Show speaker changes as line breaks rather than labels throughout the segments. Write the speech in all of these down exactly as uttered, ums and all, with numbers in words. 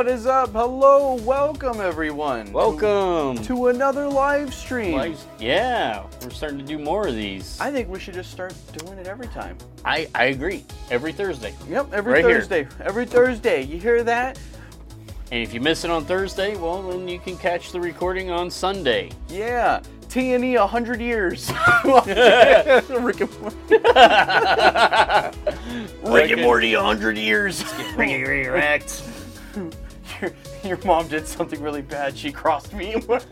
What is up? Hello, welcome everyone.
Welcome
to, to another live stream.
Live, yeah, we're starting to do more of these.
I think we should just start doing it every time.
I, I agree. Every Thursday.
Yep, every
right
Thursday.
Here.
Every Thursday. You hear that?
And if you miss it on Thursday, well, then you can catch the recording on Sunday.
Yeah. T and E one hundred years. Rick and Morty. Rick and Morty one hundred years.
React.
your, your mom did something really bad. She crossed me.
Fuck.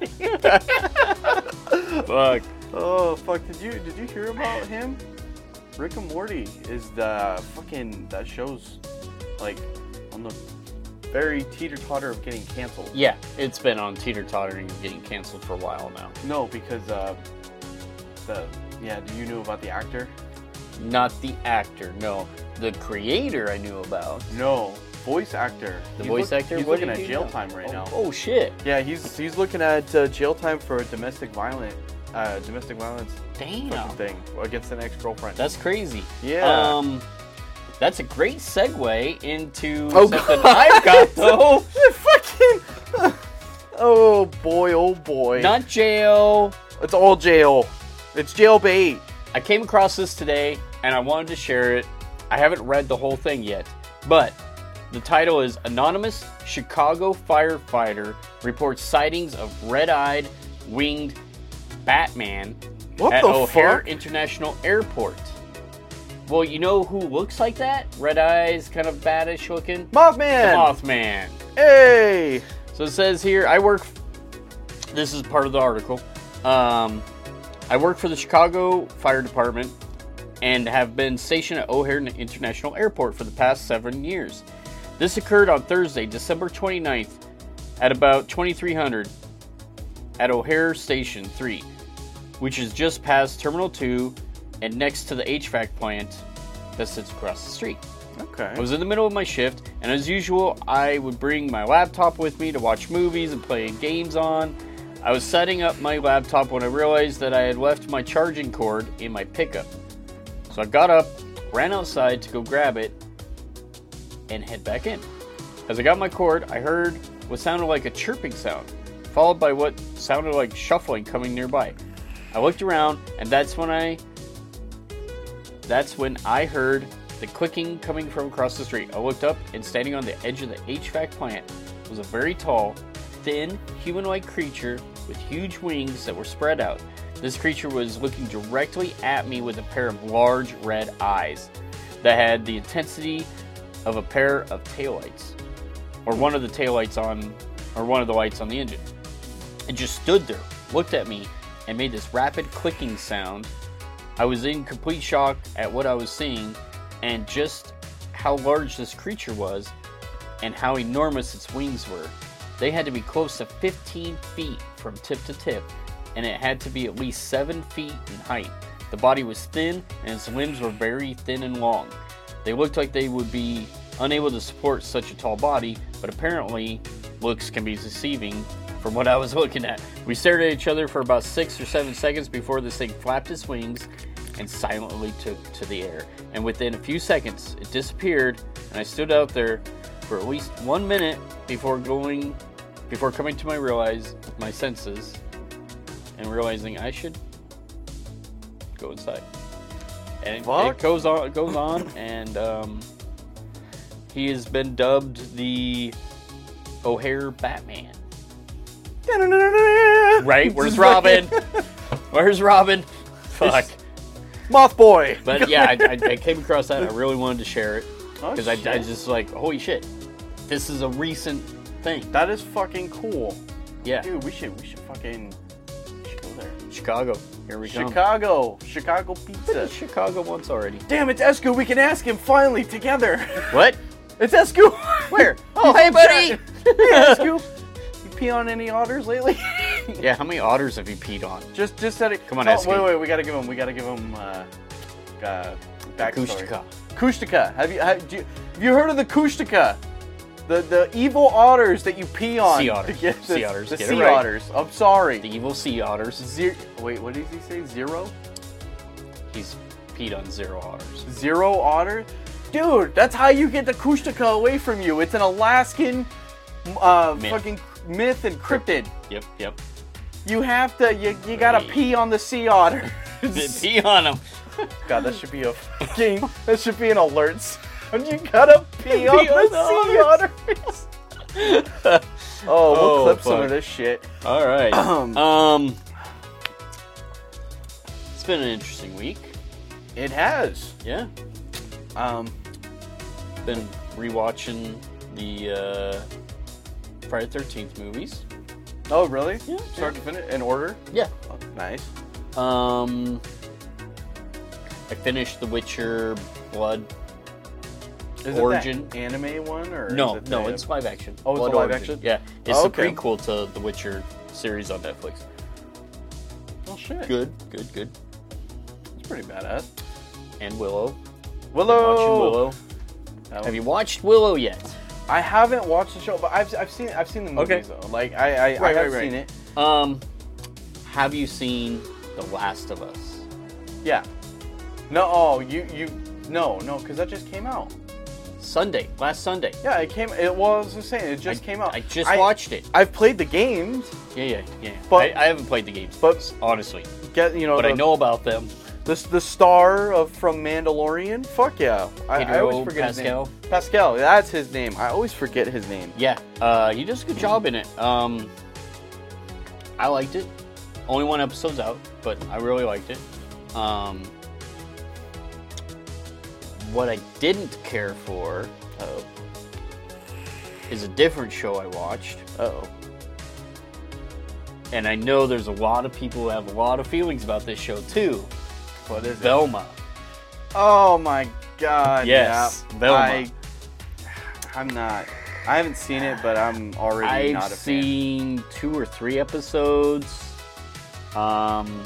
Oh, fuck. Did you did you hear about him? Rick and Morty is the fucking, that show's like on the very teeter-totter of getting canceled.
Yeah, it's been on teeter-tottering and getting canceled for a while now.
No, because, uh, the, yeah, do you know about the actor?
Not the actor, no. The creator I knew about.
No, voice actor.
The
He's
voice
look,
actor?
He's
What
looking
did
at
he
jail
do?
time right
oh,
now.
Oh, shit.
Yeah, he's he's looking at uh, jail time for domestic violence, uh, domestic violence
Damn.
fucking thing against an ex-girlfriend.
That's crazy.
Yeah.
Um, that's a great segue into
Oh,
something
God.
I've got, though.
Fucking. Oh boy! Oh boy!
Not jail.
It's all jail. It's jail bait.
I came across this today, and I wanted to share it. I haven't read the whole thing yet, but the title is Anonymous Chicago Firefighter Reports Sightings of Red-Eyed Winged Batman
What
at
the
O'Hare
fuck?
International Airport. Well, you know who looks like that? Red eyes, kind of baddish looking?
Mothman.
The Mothman.
Hey.
So it says here, I work, this is part of the article, um, I work for the Chicago Fire Department and have been stationed at O'Hare International Airport for the past seven years. This occurred on Thursday, December twenty-ninth at about twenty-three hundred at O'Hare Station three, which is just past Terminal two and next to the H V A C plant that sits across the street.
Okay.
I was in the middle of my shift, and as usual, I would bring my laptop with me to watch movies and play games on. I was setting up my laptop when I realized that I had left my charging cord in my pickup. So I got up, ran outside to go grab it, and head back in. As I got my cord, I heard what sounded like a chirping sound, followed by what sounded like shuffling coming nearby. I looked around, and that's when I that's when I heard the clicking coming from across the street. I looked up, and standing on the edge of the H V A C plant was a very tall, thin, humanoid creature with huge wings that were spread out. This creature was looking directly at me with a pair of large red eyes that had the intensity of a pair of taillights, or one of the taillights on, or one of the lights on the engine. It just stood there, looked at me, and made this rapid clicking sound. I was in complete shock at what I was seeing and just how large this creature was and how enormous its wings were. They had to be close to fifteen feet from tip to tip, and it had to be at least seven feet in height. The body was thin, and its limbs were very thin and long. They looked like they would be unable to support such a tall body, but apparently looks can be deceiving from what I was looking at. We stared at each other for about six or seven seconds before this thing flapped its wings and silently took to the air. And within a few seconds, it disappeared, and I stood out there for at least one minute before going, before coming to my realize my senses and realizing I should go inside. And it, it goes on, it goes on, and um, he has been dubbed the O'Hare Batman. Right? Where's Robin? Where's Robin? Fuck.
Moth Boy.
But yeah, I, I, I came across that. I really wanted to share it because
oh,
I, I just like, holy shit, this is a recent thing.
That is fucking cool.
Yeah,
dude, we should we should fucking we should go there.
Chicago, here we go.
Chicago, Chicago pizza.
Chicago once already.
Damn, it's Escu. We can ask him finally together.
What?
It's Escu.
Where? Oh, hey, buddy.
Hey, Escu. You pee on any otters lately?
Yeah, how many otters have you peed on?
Just, just said it.
Come on,
oh,
Escu.
Wait, wait, we gotta give him. We gotta give him. Uh, uh, backstory.
Kushtaka.
Kushtaka. Have you have, do you have you heard of the Kushtaka? The the evil otters that you pee on.
Sea otters.
To get the,
Sea otters.
The
Get
sea
it right.
otters. I'm sorry.
The evil sea otters.
Zero. Wait, what did he say? Zero.
He's peed on zero otters.
Zero otter? Dude, that's how you get the Kushtaka away from you. It's an Alaskan uh,
Myth.
fucking Myth and Cryptid.
Yep, yep.
You have to, you, you gotta
Right.
pee on the sea otter.
Pee on them.
God, that should be a fucking, that should be an alert sound. You gotta pee on
Pee
the
on the
sea otters. Oh, we'll
Oh,
clip some
fuck.
of this shit.
All right.
Um,
Um, it's been an interesting week.
It has.
Yeah.
Um,
Been rewatching the uh, Friday the thirteenth movies.
oh, really?
Yeah.
Start to finish in order?
Yeah.
Oh, nice.
Um, I finished The Witcher Blood.
Is
Origin.
it that anime one or
No,
is it
no,
the-
it's live action.
Oh, it's
Blood
a live
Origin.
action?
Yeah, it's
Oh,
the
okay.
prequel to the Witcher series on Netflix.
Oh shit.
Good, good, good.
It's pretty badass.
And Willow.
Willow.
Been watching Willow.
That
Have you watched Willow yet?
I haven't watched the show, but I've I've seen I've seen the movies
Okay.
though. Like I I, I
Right,
have
right, right.
seen it.
Um, have you seen The Last of Us?
Yeah. No, oh you you no no because that just came out.
Sunday, last Sunday.
Yeah, it came. It well, I was just saying it just
I,
came out.
I just watched it.
I've played the games,
Yeah, yeah, yeah.
But-
I, I haven't played the games,
but-
honestly,
get you know.
but
the,
I know about them.
the the star of from Mandalorian. Fuck yeah, I, I
Pedro
always forget
Pascal.
his name. Pascal, that's his name. I always forget his name.
Yeah, uh, he does a good job in it. Um, I liked it. Only one episode's out, but I really liked it. Um, what I didn't care for
Oh,
is a different show I watched,
oh.
and I know there's a lot of people who have a lot of feelings about this show too.
What is it?
Velma.
Oh my god.
Yes,
yeah.
Velma.
I, I'm not. I haven't seen it, but I'm already
I've
not a fan.
seen two or three episodes. Um,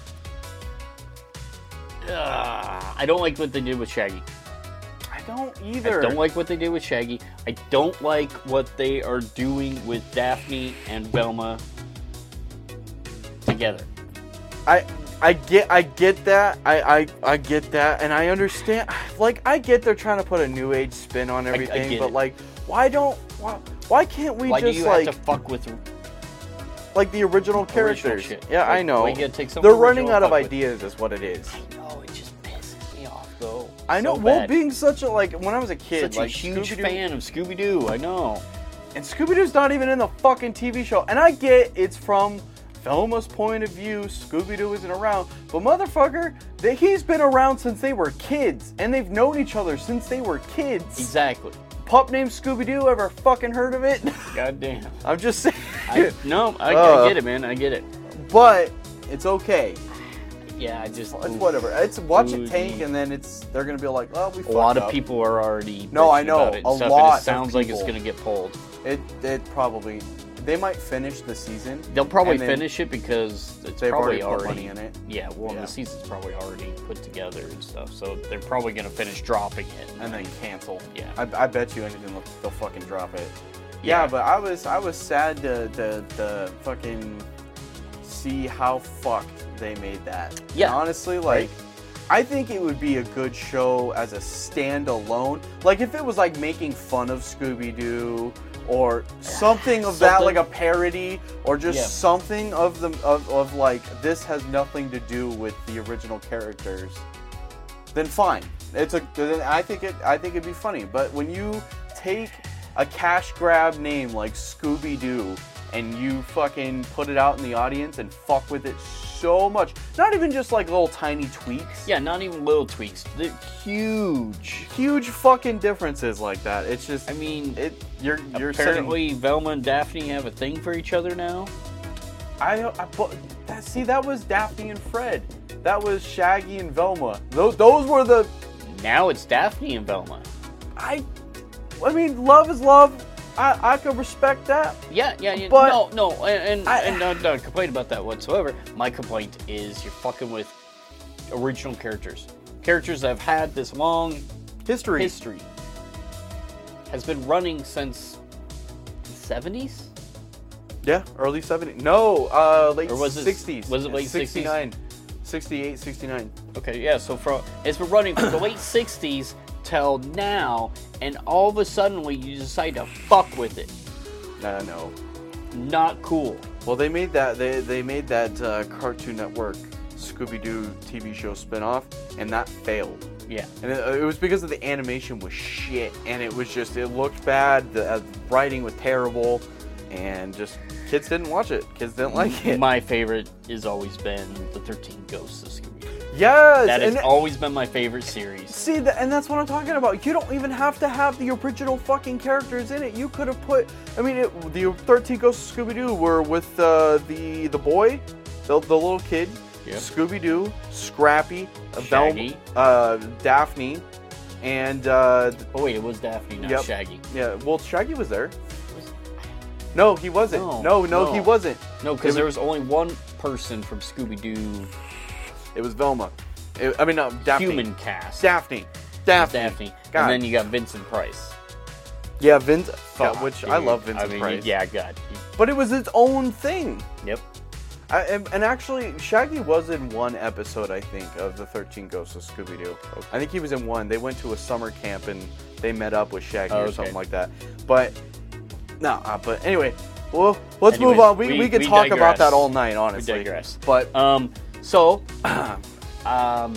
uh, I don't like what they did with Shaggy.
I don't
I
either.
don't like what they did with Shaggy. I don't like what they are doing with Daphne and Velma together.
I I get I get that. I, I I get that, and I understand. Like I get they're trying to put a new age spin on
I
everything,
get
but
it.
like, why don't why, why can't we
Why
just
do you
like
have to fuck with
like the original characters?
original shit?
Yeah,
Like,
I know.
why you gotta take some
They're
original
running out of
fuck with-
ideas, is what it is.
I know, it just pisses me off though.
I know.
So
well,
bad.
being such a like when I was a kid,
Such
like
a huge
Scooby-Doo-
fan of Scooby Doo. I know.
and Scooby Doo's not even in the fucking T V show. And I get it's from Velma's point of view. Scooby Doo isn't around, but motherfucker, they, he's been around since they were kids, and they've known each other since they were kids.
Exactly.
Pup named Scooby Doo. Ever fucking heard of it?
God damn.
I'm just saying.
I, no, I,
Uh,
I get it, man. I get it.
But it's okay.
Yeah, I just.
It's
oof.
whatever. It's watch it
Ooh,
tank,
ooh.
and then it's they're gonna be like, oh, we.
A
Fucked
lot of
up.
people are already.
No, I
bitching
know,
about it and
a
stuff,
lot
And
of
it sounds like it's
people.
gonna get pulled.
It it probably. They might finish the season.
They'll probably
and then
finish it because it's
They've
probably
already put
already.
money in it.
Yeah, well,
Yeah.
the season's probably already put together and stuff, so they're probably gonna finish dropping it.
And then cancel.
Yeah.
I, I bet you anything they'll, they'll fucking drop it. Yeah,
Yeah.
but I was I was sad to, to, to fucking see how fucked they made that.
Yeah.
And honestly, like, I think it would be a good show as a standalone. Like, if it was like making fun of Scooby Doo or something of that,
Something.
like a parody, or just
Yeah.
something of the of, of like this has nothing to do with the original characters, then fine. It's a. Then I think it. I think it'd be funny. But when you take a cash grab name like Scooby Doo and you fucking put it out in the audience and fuck with it so much, not even just like little tiny tweaks.
Yeah, not even little tweaks. They're huge.
Huge fucking differences like that. It's just.
I mean,
it. You're you're setting.
apparently Velma and Daphne have a thing for each other now.
I, I but that, see that was Daphne and Fred. That was Shaggy and Velma. Those those were the.
Now it's Daphne and Velma.
I. I mean, love is love. I I can respect that.
Yeah, yeah, yeah.
But-
no, no, and and,
I-
and not, not complain about that whatsoever. My complaint is you're fucking with original characters, characters that have had this long
History.
history, has been running since the seventies.
Yeah, early seventies. No, uh, late
Or was it-
sixties.
was it late sixties?
sixty-nine. sixty-eight, sixty-nine.
Okay, yeah. So from it's been running from the late sixties till now, and all of a sudden you decide to fuck with it.
Uh, no.
Not cool.
Well, they made that they they made that uh, Cartoon Network Scooby-Doo T V show spinoff, and that failed.
Yeah.
And it, it was because of the animation was shit, and it was just it looked bad. The uh, writing was terrible, and just kids didn't watch it. Kids didn't like it.
My favorite has always been the thirteen Ghosts of Scooby-Doo.
Yes,
That has
and
always been my favorite series.
see, that, and that's what I'm talking about. You don't even have to have the original fucking characters in it. You could have put. I mean, it, the thirteen Ghosts of Scooby-Doo were with uh, the the boy, the, the little kid,
Yep.
Scooby-Doo, Scrappy, uh,
Shaggy.
Velma, uh, Daphne, and uh,
Oh wait, it was Daphne, not
Yep.
Shaggy.
yeah. Well, Shaggy was there. No, he wasn't.
No,
No, no,
no.
he wasn't.
No,
It
because there
was-
was only one person from Scooby-Doo
It was Velma. It- I mean, no, Daphne.
human cast.
Daphne. Daphne.
Daphne.
God.
And then you got Vincent Price.
Yeah, Vince.
Fuck,
yeah, which I
dude.
love Vincent
I mean,
Price.
Yeah, God.
But it was its own thing.
Yep.
I, and, and actually, Shaggy was in one episode, I think, of the thirteen Ghosts of Scooby-Doo. I think he was in one. They went to a summer camp and they met up with Shaggy
Oh,
or
okay.
something like that. But, no, uh, but anyway, well, let's
Anyways,
move on. We,
we-
we could
we
talk about
digress.
that all night, honestly.
We digress.
But
Um, so, um, I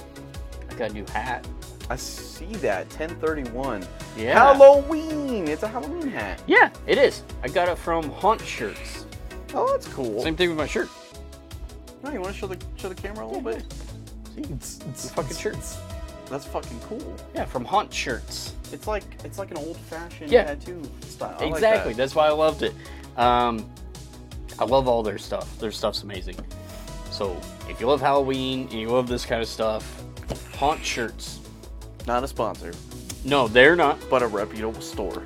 got a new hat.
I see that, ten thirty-one.
Yeah.
Halloween! It's a Halloween hat.
Yeah, it is. I got it from Haunt Shirts.
Oh, that's cool.
Same thing with my shirt.
No, you want to show the show the camera a little bit?
See, it's, it's fucking shirts.
That's fucking cool.
Yeah, from Haunt Shirts.
It's like it's like an old-fashioned
Yeah.
tattoo style. I like
Exactly.
that.
That's why I loved it. Um, I love all their stuff. Their stuff's amazing. So if you love Halloween and you love this kind of stuff, Haunt Shirts.
Not a sponsor,
No, they're not.
but a reputable store.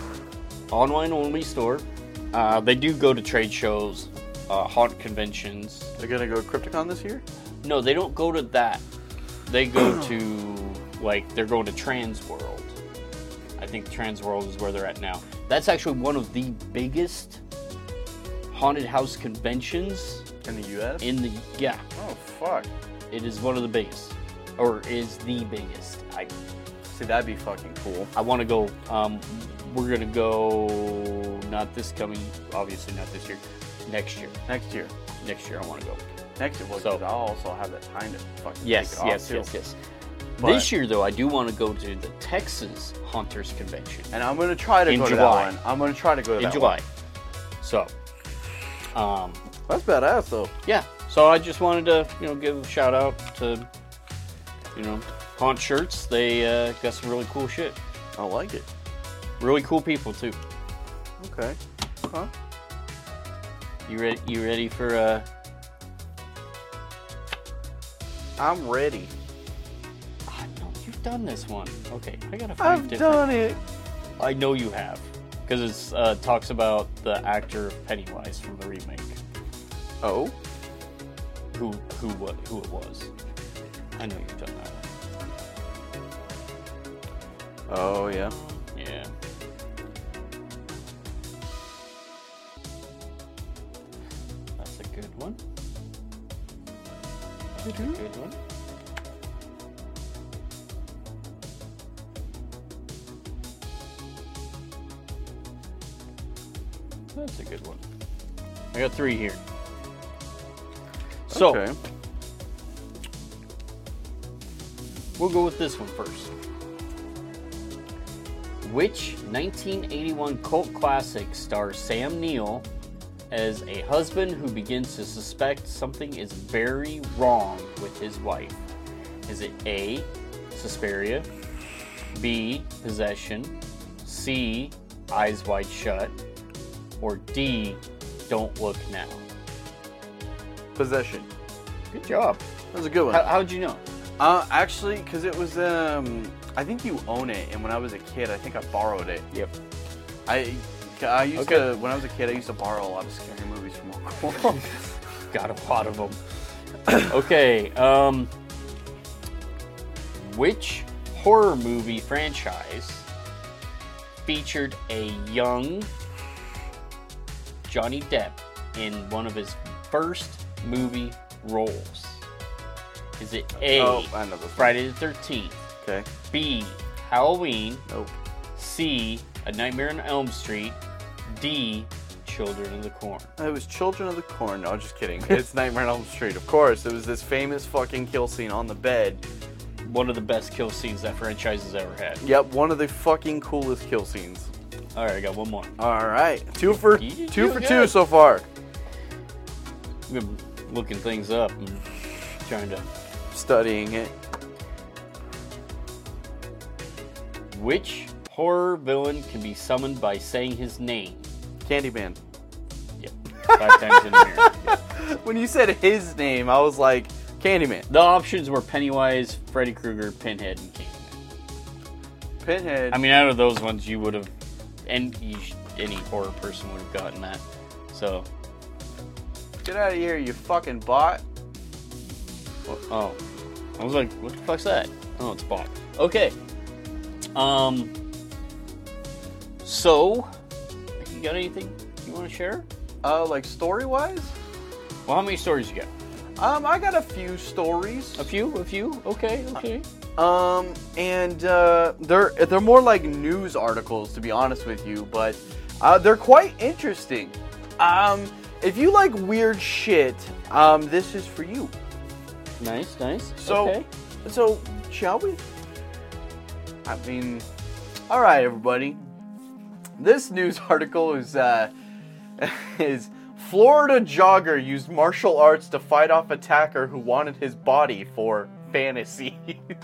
Online only store. Uh, they do go to trade shows, uh, haunt conventions.
They're gonna go Crypticon this year?
No, they don't go to that. They go to, like, they're going to Transworld. I think Transworld is where they're at now. That's actually one of the biggest haunted house conventions
In the U S?
in the, yeah,
Oh fuck.
it is one of the biggest. Or is the biggest. I
See, that'd be fucking cool.
I want to go, um, we're going to go, not this coming, obviously not this year, next year.
Next year.
Next year I want to go.
Next year, well,
So-
'cause I'll also have that time to fucking
Yes,
take it off
yes,
too.
yes, yes.
But-
This year, though, I do want to go to the Texas Haunters Convention
And I'm gonna try to
In
go to
July.
that one. I'm gonna try to go to
in
that
July.
one.
So, um,
That's badass though.
yeah. So I just wanted to, you know, give a shout out to, you know, Haunt Shirts. They uh, got some really cool shit.
I like it.
Really cool people too.
Okay. Huh?
You ready? You ready for? Uh,
I'm ready.
I know you've done this one. Okay, I gotta find
I've
different.
done it.
I know you have, because it uh, talks about the actor of Pennywise from the remake.
Oh.
Who who what who it was? I know you've done that one.
Oh yeah.
Yeah. That's a good one. That's a good one. That's a good one. I got three here. So,
Okay.
we'll go with this one first. Which nineteen eighty-one cult classic stars Sam Neill as a husband who begins to suspect something is very wrong with his wife? Is it A, Suspiria, B, Possession, C, Eyes Wide Shut, or D, Don't Look Now?
Possession.
Good job.
That was a good one.
How, how'd you know?
Uh, actually, because it was, um, I think you own it, and when I was a kid, I think I borrowed it.
Yep.
I, I used
Okay.
to, when I was a kid, I used to borrow a lot of scary movies from Uncle.
Got a lot of them. Okay, um, which horror movie franchise featured a young Johnny Depp in one of his first movie roles? Is it A,
Oh, I know this one.
Friday the thirteenth,
Okay.
B, Halloween,
Nope.
C, A Nightmare on Elm Street, D, Children of the Corn?
It was Children of the Corn. No, just kidding. It's Nightmare on Elm Street. Of course, it was this famous fucking kill scene on the bed.
One of the best kill scenes that franchise has ever had.
Yep, one of the fucking coolest kill scenes.
All right, I got one more.
All right, two for
You-
two
you're
for
good.
two so far.
I've been looking things up and trying to.
Studying it.
Which horror villain can be summoned by saying his name?
Candyman.
Yep. Five times in a mirror. Yep.
When you said his name, I was like, Candyman.
The options were Pennywise, Freddy Krueger, Pinhead, and Candyman.
Pinhead.
I mean, out of those ones, you would have, and you, sh- any horror person would have gotten that. So,
Get out of here, you fucking bot.
oh, I was like, what the fuck's that? Oh, it's Bob. Okay. Um. So, you got anything you want to share?
Uh, like story-wise?
Well, how many stories you got?
Um, I got a few stories.
A few, a few. Okay, okay.
Um, and uh, they're they're more like news articles, to be honest with you, but uh, they're quite interesting. Um, if you like weird shit, um, this is for you.
Nice, nice.
So,
okay.
so shall we? I mean, all right, everybody. This news article is uh, is Florida jogger used martial arts to fight off attacker who wanted his body for fantasies.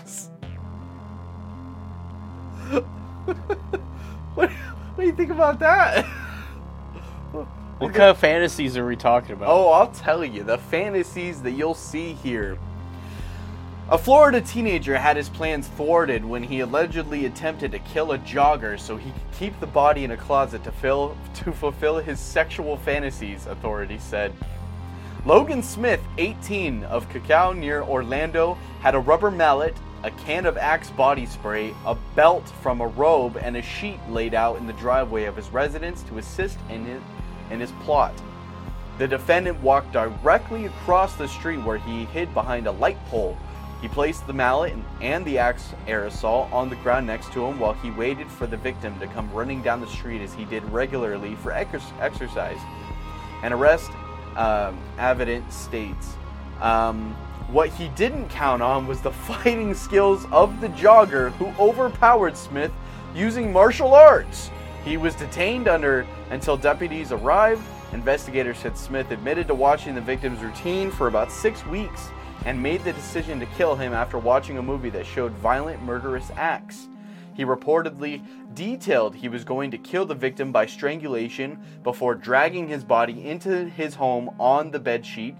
what, what do you think about that?
What kind of fantasies are we talking about?
Oh, I'll tell you, the fantasies that you'll see here. A Florida teenager had his plans thwarted when he allegedly attempted to kill a jogger so he could keep the body in a closet to, fill, to fulfill his sexual fantasies, authorities said. Logan Smith, eighteen, of Cacao near Orlando, had a rubber mallet, a can of Axe body spray, a belt from a robe, and a sheet laid out in the driveway of his residence to assist in his, in his plot. The defendant walked directly across the street where he hid behind a light pole. He placed the mallet and the Axe aerosol on the ground next to him while he waited for the victim to come running down the street as he did regularly for ex- exercise. An arrest um, evidence states, um, what he didn't count on was the fighting skills of the jogger who overpowered Smith using martial arts. He was detained under until deputies arrived. Investigators said Smith admitted to watching the victim's routine for about six weeks and made the decision to kill him after watching a movie that showed violent, murderous acts. He reportedly detailed he was going to kill the victim by strangulation before dragging his body into his home on the bedsheet.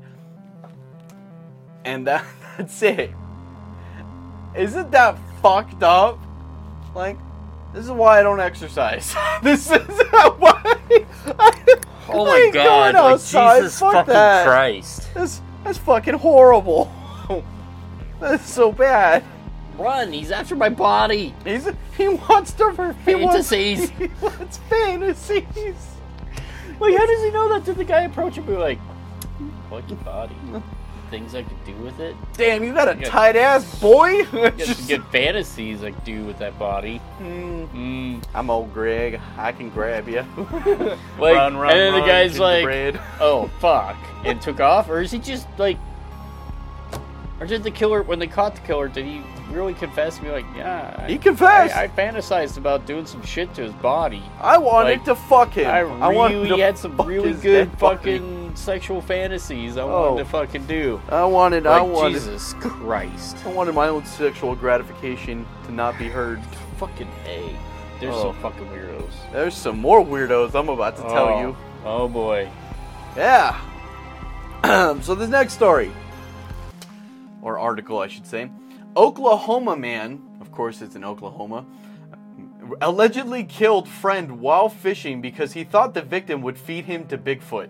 And that, that's it. Isn't that fucked up? Like, this is why I don't exercise. This is why I,
Oh
I
my
ain't
god,
going
like
outside.
Jesus
Fuck
fucking
that.
Christ.
That's, that's fucking horrible. That's so bad.
Run, he's after my body.
He's he wants to he wants,
Fantasies.
he wants fantasies.
Like, how does he know that? Did the guy approach him and be like, like your body? Things I could do with it?
Damn, you got a
You got-
tight ass boy.
You got some good fantasies I could do with that body.
Mm,
Mm.
I'm old Greg. I can grab you.
Like,
run, run,
and then
run,
the guy's like,
gingerbread.
oh, fuck, and took off? Or is he just, like, or did the killer, when they caught the killer, did he really confess and be like, yeah,
He confessed.
I, I fantasized about doing some shit to his body.
I wanted
like,
to fuck him.
I
wanted
really
to
had some
fuck
really
his
good
dead body.
fucking sexual fantasies I
Oh.
wanted to fucking do.
I wanted. I
Like,
wanted.
Jesus Christ.
I wanted my own sexual gratification to not be heard.
Fucking A. There's
Oh.
some fucking weirdos.
There's some more weirdos I'm about to tell
Oh.
you.
Oh boy.
Yeah. So this next story, or article I should say, Oklahoma man, of course it's in Oklahoma, allegedly killed friend while fishing because he thought the victim would feed him to Bigfoot.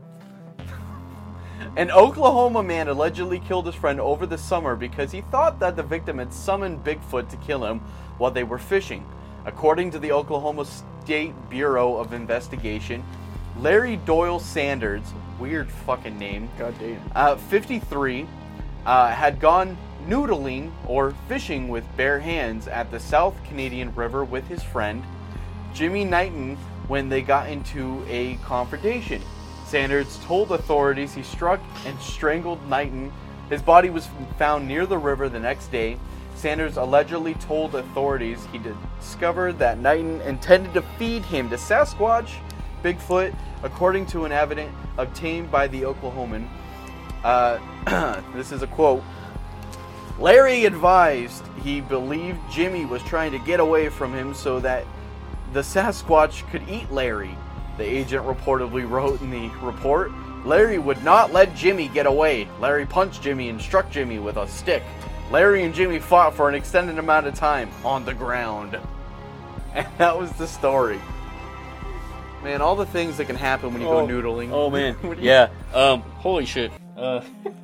An Oklahoma man allegedly killed his friend over the summer because he thought that the victim had summoned Bigfoot to kill him while they were fishing. According to the Oklahoma State Bureau of Investigation, Larry Doyle Sanders, weird fucking name,
God damn.
uh, fifty-three, uh, had gone noodling or fishing with bare hands at the South Canadian River with his friend. Jimmy Knighton when they got into a confrontation. Sanders told authorities he struck and strangled Knighton. His body was found near the river the next day. Sanders allegedly told authorities he discovered that Knighton intended to feed him to Sasquatch, Bigfoot, according to an evidence obtained by the Oklahoman. Uh, this is a quote. Larry advised he believed Jimmy was trying to get away from him so that the Sasquatch could eat Larry. The agent reportedly wrote in the report, Larry would not let Jimmy get away. Larry punched Jimmy and struck Jimmy with a stick. Larry and Jimmy fought for an extended amount of time on the ground. And that was the story. Man, all the things that can happen when you
oh,
go noodling.
Oh, man. Yeah. Um. Holy shit. Uh...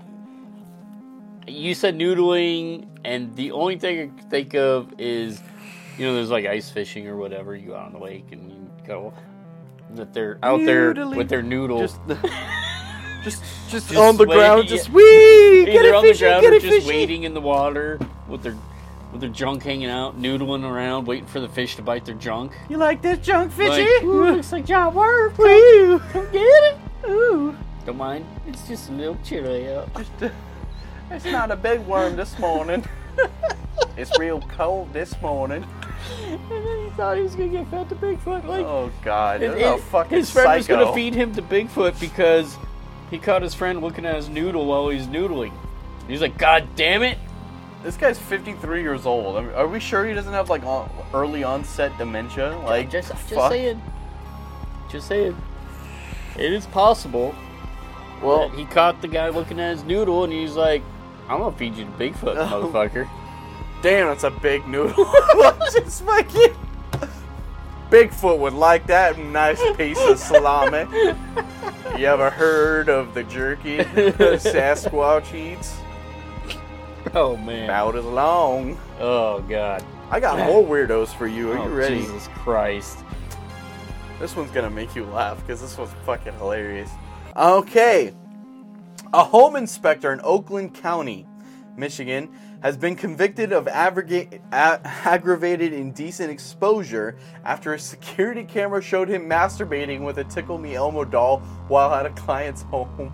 You said noodling, and the only thing I can think of is, you know, there's like ice fishing or whatever. You go out on the lake and you go, that they're out
Noodling.
there with their noodle.
Just, just, just,
Just
on the
waiting,
ground,
yeah.
just wee, get
Either
a
on the
fishy,
ground
get
or
a
just
fishy.
waiting in the water with their with their junk hanging out, noodling around, waiting for the fish to bite their junk.
You like this junk fishy?
Like, ooh, looks like John Worth.
Woo.
Come get it. Ooh. Don't mind. It's just a little chilly out.
Just, uh, it's not a big worm this morning. It's real cold this morning.
And then he thought he was gonna get fed to Bigfoot. Like,
Oh God,
and-
that's a
and
fucking
his friend was
psycho.
gonna feed him to Bigfoot because he caught his friend looking at his noodle while he's noodling. He's like, God damn it!
This guy's fifty-three years old. I mean, are we sure he doesn't have like on, early onset dementia? Like,
just, just
fuck.
saying. Just saying. It is possible.
Well,
that he caught the guy looking at his noodle and he's like, I'm gonna feed you to Bigfoot,
Oh.
motherfucker.
damn, that's a big noodle. Just fucking. Bigfoot would like that nice piece of salami. You ever heard of the jerky Sasquatch eats?
Oh, man.
About as long.
Oh, God.
I got more weirdos for you. Are
Oh,
you ready?
Jesus Christ.
This one's gonna make you laugh because this one's fucking hilarious. Okay. A home inspector in Oakland County, Michigan, has been convicted of aggregate, a- aggravated indecent exposure after a security camera showed him masturbating with a Tickle Me Elmo doll while at a client's home.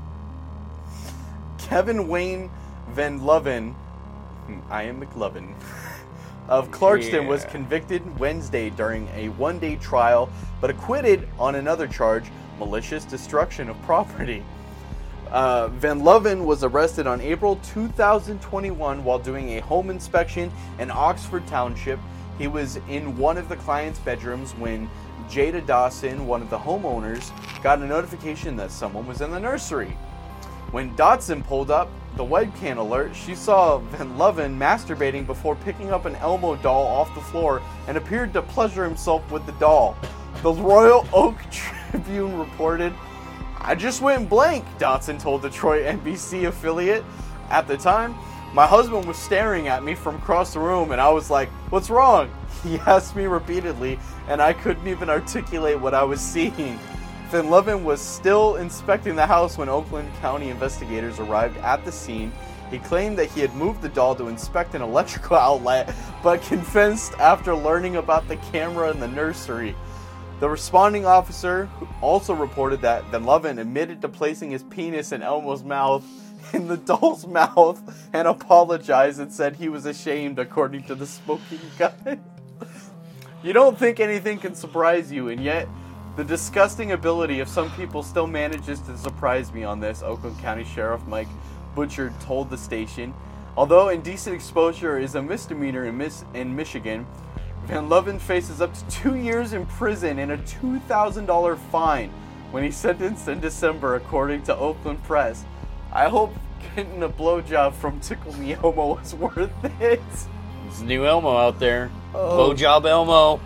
Kevin Wayne Van Loven, I am McLovin, of Clarkston was
Yeah.
convicted Wednesday during a one-day trial, but acquitted on another charge, malicious destruction of property. Uh, Van Loven was arrested on April two thousand twenty-one while doing a home inspection in Oxford Township. He was in one of the client's bedrooms when Jada Dawson, one of the homeowners, got a notification that someone was in the nursery. When Dotson pulled up the webcam alert, she saw Van Loven masturbating before picking up an Elmo doll off the floor and appeared to pleasure himself with the doll. The Royal Oak Tribune reported, I just went blank, Dotson told Detroit N B C affiliate. At the time, my husband was staring at me from across the room and I was like, what's wrong? He asked me repeatedly and I couldn't even articulate what I was seeing. Van Loven was still inspecting the house when Oakland County investigators arrived at the scene. He claimed that he had moved the doll to inspect an electrical outlet, but confessed after learning about the camera in the nursery. The responding officer also reported that Van Loven admitted to placing his penis in Elmo's mouth, in the doll's mouth, and apologized and said he was ashamed, according to the smoking gun. You don't think anything can surprise you, and yet the disgusting ability of some people still manages to surprise me on this, Oakland County Sheriff Mike Butcher told the station. Although indecent exposure is a misdemeanor in, Miss- in Michigan, Van Loven faces up to two years in prison and a two thousand dollars fine when he's sentenced in December, according to Oakland Press. I hope getting a blowjob from Tickle Me Elmo was worth it.
There's a new Elmo out there.
Oh.
Blowjob Elmo.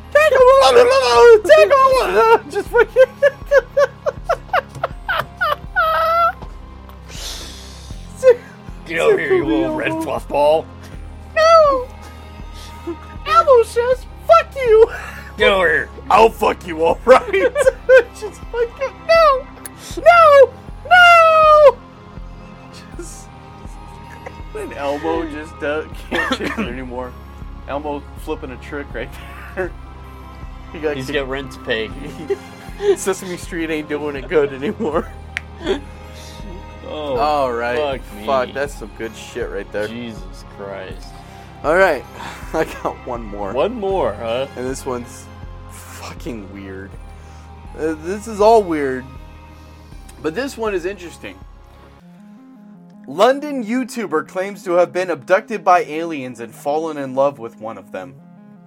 Tickle! Just fucking...
Get over here, you little red fluff ball.
No! Elmo says, fuck you!
Get over here.
I'll fuck you alright! Just fucking, no! No! No! Just... And Elmo just uh, can't take it anymore. Elmo flipping a trick right there. He got
He's
kicked-
got rent to pay.
Sesame Street ain't doing it good anymore.
Oh,
all right.
Fuck me.
Fuck, that's some good shit right there.
Jesus Christ.
All right, I got one more.
One more, huh?
And this one's fucking weird. Uh, this is all weird, but this one is interesting. London YouTuber claims to have been abducted by aliens and fallen in love with one of them.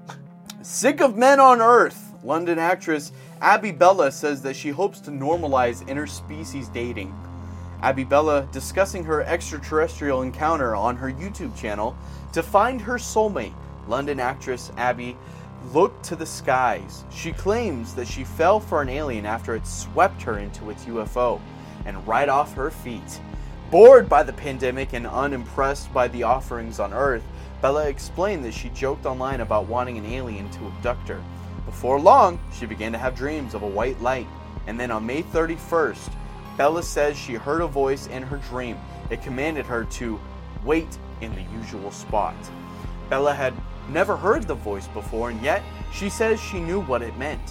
Sick of men on Earth, London actress Abby Bella says that she hopes to normalize interspecies dating. Abby Bella discussing her extraterrestrial encounter on her YouTube channel. To find her soulmate, London actress Abby looked to the skies. She claims that she fell for an alien after it swept her into its U F O and right off her feet. Bored by the pandemic and unimpressed by the offerings on Earth, Bella explained that she joked online about wanting an alien to abduct her. Before long, she began to have dreams of a white light, and then on May thirty-first, Bella says she heard a voice in her dream. It commanded her to wait in the usual spot. Bella had never heard the voice before, and yet she says she knew what it meant.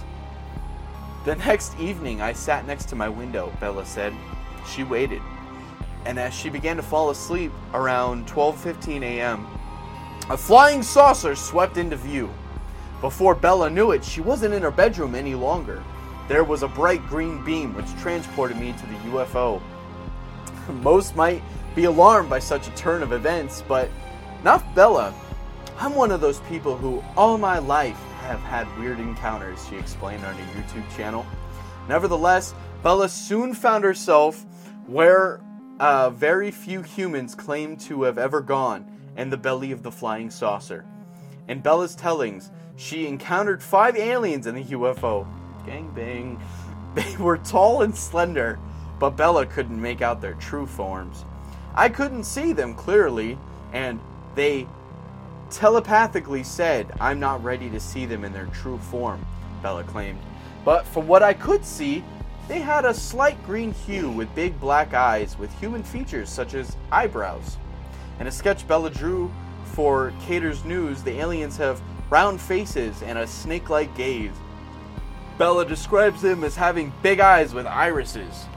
The next evening, I sat next to my window, Bella said. She waited. And as she began to fall asleep around twelve fifteen a.m., a flying saucer swept into view. Before Bella knew it, she wasn't in her bedroom any longer. There was a bright green beam which transported me to the U F O. Most might be alarmed by such a turn of events, but not Bella. I'm one of those people who all my life have had weird encounters, she explained on her YouTube channel. Nevertheless, Bella soon found herself where uh, very few humans claim to have ever gone, in the belly of the flying saucer. In Bella's tellings, she encountered five aliens in the U F O. Gangbang. They were tall and slender, but Bella couldn't make out their true forms. I couldn't see them clearly, and they telepathically said, I'm not ready to see them in their true form, Bella claimed. But from what I could see, they had a slight green hue with big black eyes with human features such as eyebrows. In a sketch Bella drew for Cater's News, the aliens have round faces and a snake-like gaze. Bella describes them as having big eyes with irises.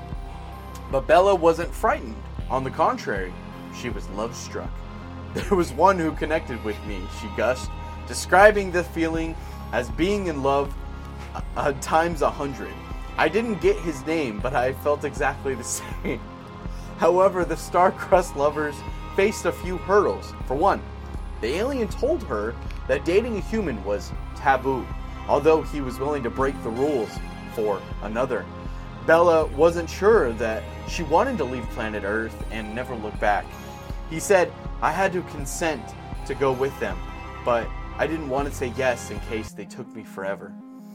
But Bella wasn't frightened. On the contrary, she was love-struck. There was one who connected with me, she gushed, describing the feeling as being in love uh, times a hundred. I didn't get his name, but I felt exactly the same. However, the star-crossed lovers faced a few hurdles. For one, the alien told her that dating a human was taboo, although he was willing to break the rules for another. Bella wasn't sure that she wanted to leave planet Earth and never look back. He said, I had to consent to go with them, but I didn't want to say yes in case they took me forever.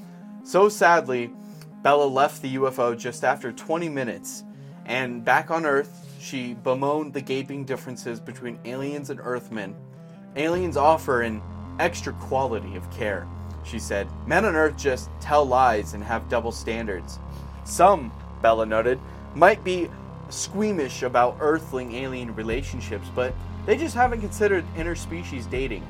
So sadly, Bella left the U F O just after twenty minutes, and back on Earth, she bemoaned the gaping differences between aliens and Earthmen. Aliens offer an extra quality of care, she said. Men on Earth just tell lies and have double standards. Some, Bella noted, might be squeamish about Earthling-alien relationships, but they just haven't considered interspecies dating.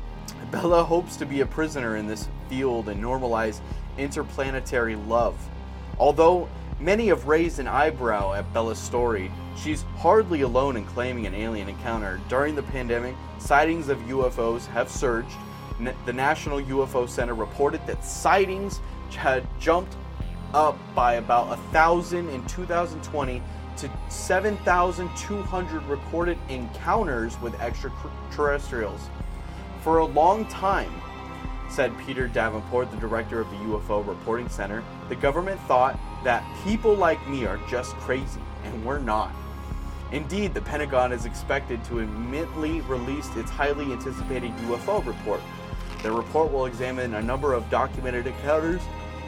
Bella hopes to be a prisoner in this field and normalize interplanetary love. Although many have raised an eyebrow at Bella's story, she's hardly alone in claiming an alien encounter. During the pandemic, sightings of U F Os have surged. The National U F O Center reported that sightings had jumped up by about a thousand in two thousand twenty to seven thousand two hundred recorded encounters with extraterrestrials. For a long time, said Peter Davenport, the director of the U F O Reporting Center, the government thought that people like me are just crazy, and we're not. Indeed, the Pentagon is expected to imminently release its highly anticipated U F O report. The report will examine a number of documented encounters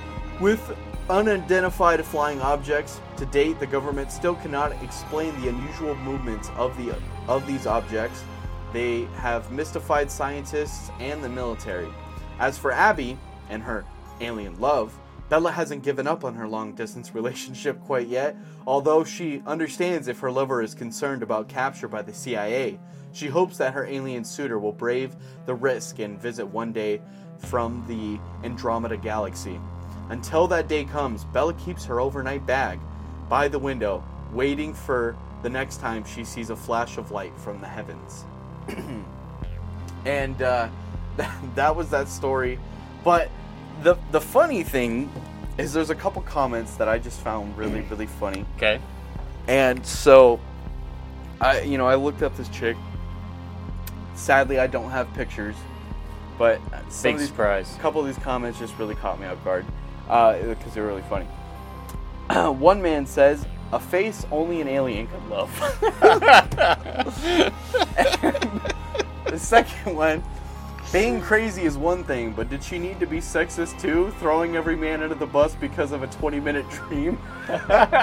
with unidentified flying objects. To date, the government still cannot explain the unusual movements of the of these objects. They have mystified scientists and the military. As for Abby and her alien love, Bella hasn't given up on her long-distance relationship quite yet, although she understands if her lover is concerned about capture by the C I A. She hopes that her alien suitor will brave the risk and visit one day from the Andromeda Galaxy. Until that day comes, Bella keeps her overnight bag by the window, waiting for the next time she sees a flash of light from the heavens. And uh, that was that story. But the the funny thing is there's a couple comments that I just found really, really funny.
Okay.
And so, I you know, I looked up this chick. Sadly, I don't have pictures, but some
Big
of these,
surprise.
a couple of these comments just really caught me off guard because uh, they're really funny. One man says, "A face only an alien could love." The second one, being crazy is one thing, but did she need to be sexist too? Throwing every man under the bus because of a twenty-minute dream? Oh,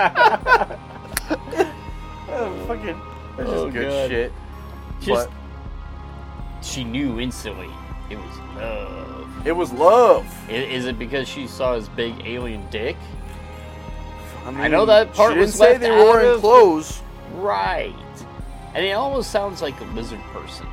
fucking, that's just
Oh,
good
God.
shit.
Just,
But
she knew instantly it was love.
it was love.
I- Is it because she saw his big alien dick?
I, mean,
I know that part
she
was
didn't say
left
they were
out
wearing
of-
clothes.
Right. And it almost sounds like a lizard person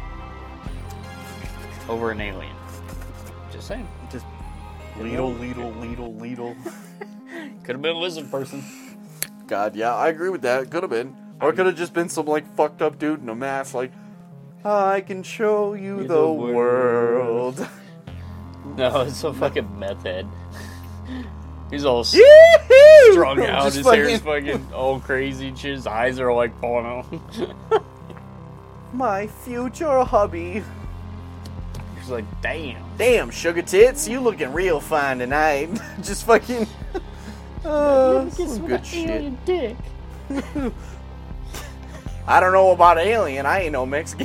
over an alien. Just saying.
Just Lidl, Lidl, Lidl, Lidl.
Could have been a lizard person.
God, yeah, I agree with that. Could have been. Or it could have just been some, like, fucked up dude in a mask, like, I can show you the,
the
world.
world. No, it's a fucking meth head. He's all s-
Yee-hoo!
strung out.
Just
His hair's fucking all crazy. and shit. His eyes are all like falling out.
My future hubby.
He's like, damn.
Damn, sugar tits, you looking real fine tonight. Just fucking. Uh, some good shit.
Dick.
I don't know about alien. I ain't no Mexican.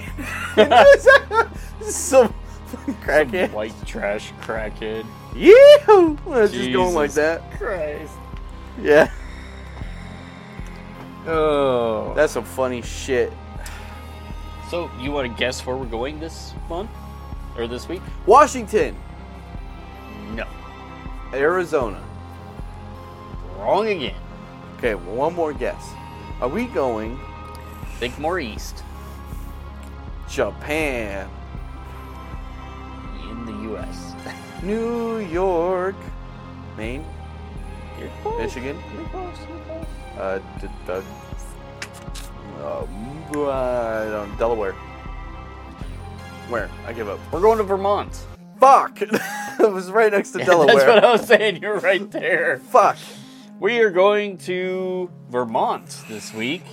Some fucking crackhead.
White trash crackhead.
Yee-hoo! It's just going like
Jesus
that.
Christ.
Yeah.
Oh.
That's some funny shit.
So, you want to guess where we're going this month? Or this week?
Washington.
No.
Arizona.
Wrong again.
Okay, well, one more guess. Are we going
Think more east.
Japan,
In the U S
New York, Maine,
You're close.
Michigan,
You're close. You're close.
uh, d- d- um, I don't know, Delaware. Where? I give up.
We're going to Vermont.
Fuck! It was right next to Delaware.
That's what I was saying. You're right there.
Fuck.
We are going to Vermont this week.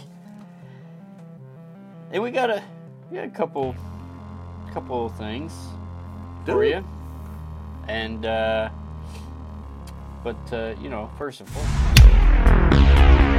And we got a, we got a couple, couple of things
Do
for
we?
you. And, uh, but, uh, you know, first and foremost.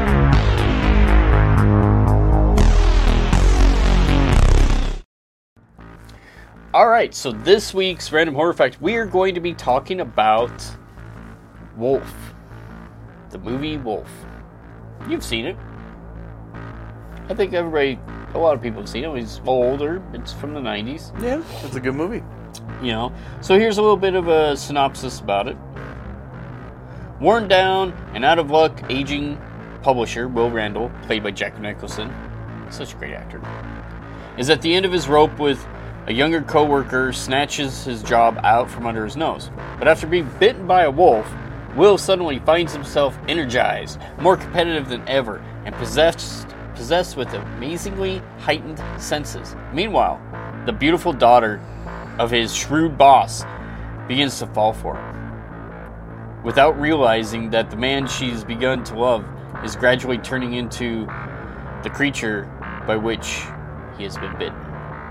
Alright, so this week's Random Horror Fact, we are going to be talking about Wolf. The movie Wolf. You've seen it. I think everybody, a lot of people have seen it. It's older. It's from the nineties.
Yeah, it's a good movie.
You know. So here's a little bit of a synopsis about it. Worn down and out of luck, aging publisher Will Randall, played by Jack Nicholson, such a great actor, is at the end of his rope with a younger co-worker snatches his job out from under his nose. But after being bitten by a wolf, Will suddenly finds himself energized, more competitive than ever, and possessed possessed with amazingly heightened senses. Meanwhile, the beautiful daughter of his shrewd boss begins to fall for him, without realizing that the man she's begun to love is gradually turning into the creature by which he has been bitten.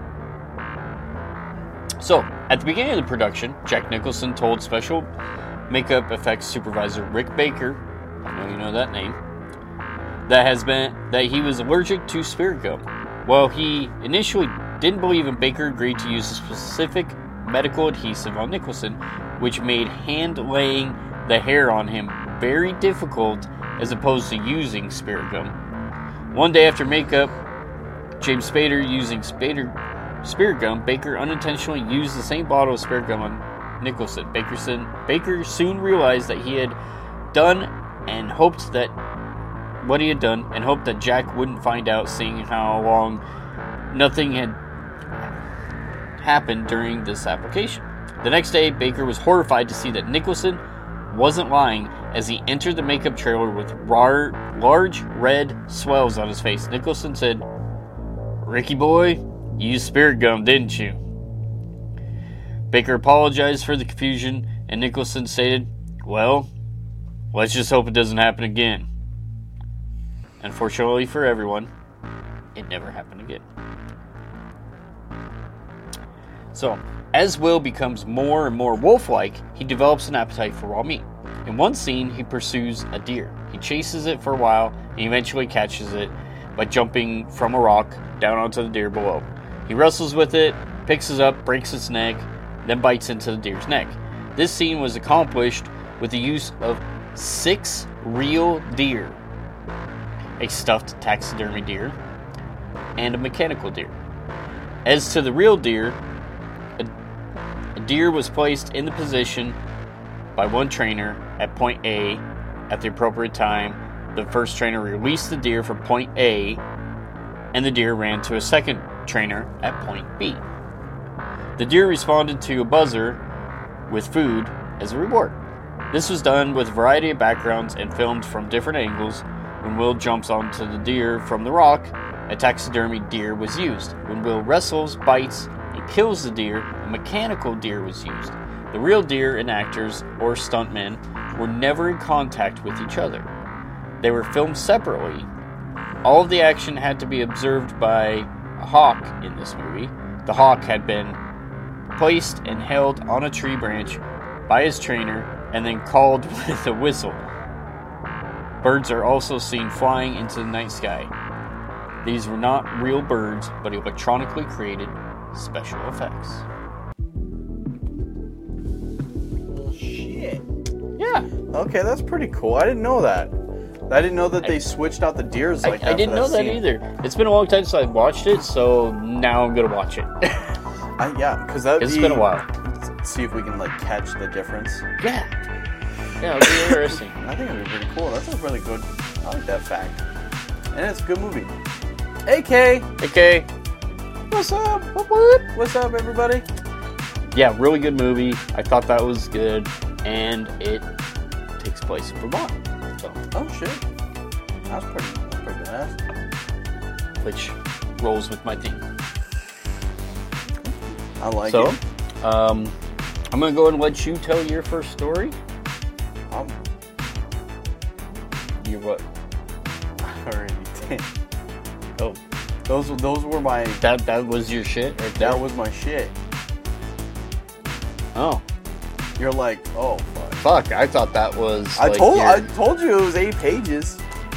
So, at the beginning of the production, Jack Nicholson told special makeup effects supervisor Rick Baker, I know you know that name, that has been that he was allergic to spirit gum. While he initially didn't believe him, Baker agreed to use a specific medical adhesive on Nicholson, which made hand-laying the hair on him very difficult as opposed to using spirit gum. One day after makeup, James Spader using Spader spirit gum, Baker unintentionally used the same bottle of spirit gum on Nicholson. Baker, Baker soon realized that he had done and hoped that what he had done and hoped that Jack wouldn't find out, seeing how long nothing had happened during this application. The next day, Baker was horrified to see that Nicholson wasn't lying as he entered the makeup trailer with rar- large red swells on his face. Nicholson said, "Ricky boy, you used spirit gum, didn't you?" Baker apologized for the confusion, and Nicholson stated, "Well, let's just hope it doesn't happen again." Unfortunately for everyone, it never happened again. So, as Will becomes more and more wolf-like, he develops an appetite for raw meat. In one scene, he pursues a deer. He chases it for a while, and eventually catches it by jumping from a rock down onto the deer below. He wrestles with it, picks it up, breaks its neck, then bites into the deer's neck. This scene was accomplished with the use of six real deer, a stuffed taxidermy deer, and a mechanical deer. As to the real deer, a, a deer was placed in the position by one trainer at point A at the appropriate time. The first trainer released the deer from point A, and the deer ran to a second trainer at point B. The deer responded to a buzzer with food as a reward. This was done with a variety of backgrounds and filmed from different angles. When Will jumps onto the deer from the rock, a taxidermy deer was used. When Will wrestles, bites, and kills the deer, a mechanical deer was used. The real deer and actors, or stuntmen, were never in contact with each other. They were filmed separately. All of the action had to be observed by a hawk in this movie. The hawk had been placed and held on a tree branch by his trainer and then called with a whistle. Birds are also seen flying into the night sky. These were not real birds, but electronically created special effects.
Well, shit.
Yeah.
Okay, that's pretty cool. I didn't know that. I didn't know that they switched out the deers like
I,
that.
I didn't
for
know that
scene.
either. It's been a long time since I watched it, so now I'm gonna watch it.
I, yeah, because that
It's been a while.
See if we can like catch the difference.
Yeah. Yeah, it'll be interesting.
I think it'd be pretty cool. That's a really good. I like that fact. And it's a good movie. A K.
Okay.
What's up? What, what? What's up, everybody?
Yeah, really good movie. I thought that was good, and it takes place in Vermont. So,
Oh shit. That's pretty. That's pretty badass.
which rolls with my theme.
I like
so,
it.
um, I'm gonna go ahead and let you tell your first story.
Um,
Your what?
I already did.
Oh,
Those those were my.
that that was your shit right there.
That was my shit.
Oh,
You're like, oh fuck.
fuck! I thought that was.
I
like
told
your-
I told you it was eight pages.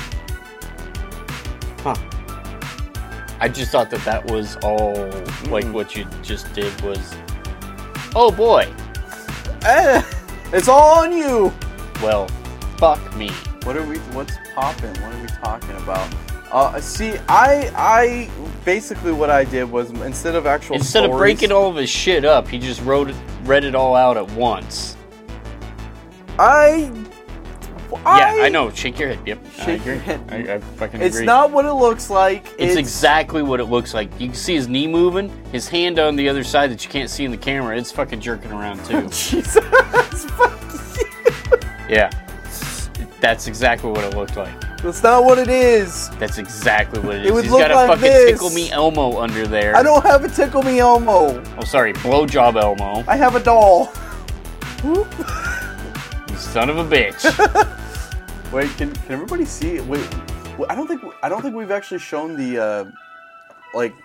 Huh. I just thought that that was all. Like
Mm-mm.
what you just did was. Oh boy.
Eh, it's all on you.
Well, fuck me.
What are we? What's popping? What are we talking about? Uh, see, I I basically what I did was instead of actual
Instead of
stories-
breaking all of his shit up, he just wrote it, read it all out at once.
I, I
yeah, I know. Shake your head. Yep, I
Shake
agree.
your head.
I, I fucking
It's
agree.
not what it looks like.
It's, exactly what it looks like. You can see his knee moving, his hand on the other side that you can't see in the camera. It's fucking jerking around too.
Jesus, fuck you.
Yeah, that's exactly what it looked like.
That's not what it is.
That's exactly what it is.
It would
He's
look
got a
like
fucking
this.
Tickle Me Elmo under there.
I don't have a Tickle Me Elmo.
Oh, sorry, Blowjob Elmo.
I have a doll.
You son of a bitch.
Wait, can can everybody see? Wait, wait, I don't think I don't think we've actually shown the uh, like.